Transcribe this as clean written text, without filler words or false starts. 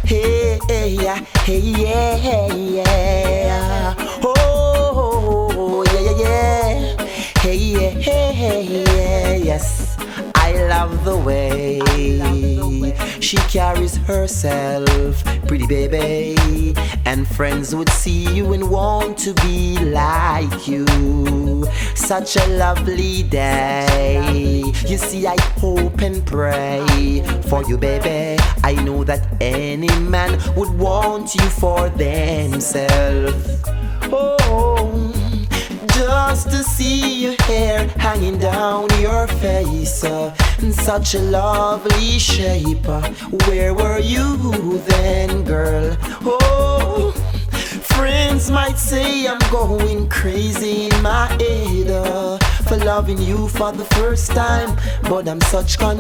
Hey, hey, yeah. Oh, yeah. Hey, yes. I love the way she carries herself, pretty baby. And friends would see you and want to be like you. Such a lovely day. You see, I hope and pray for you, baby. I know that any man would want you for themselves. Oh, just to see your hair hanging down your face, in such a lovely shape. Where were you then, girl? Oh, friends might say I'm going crazy in my head, for loving you for the first time, but I'm such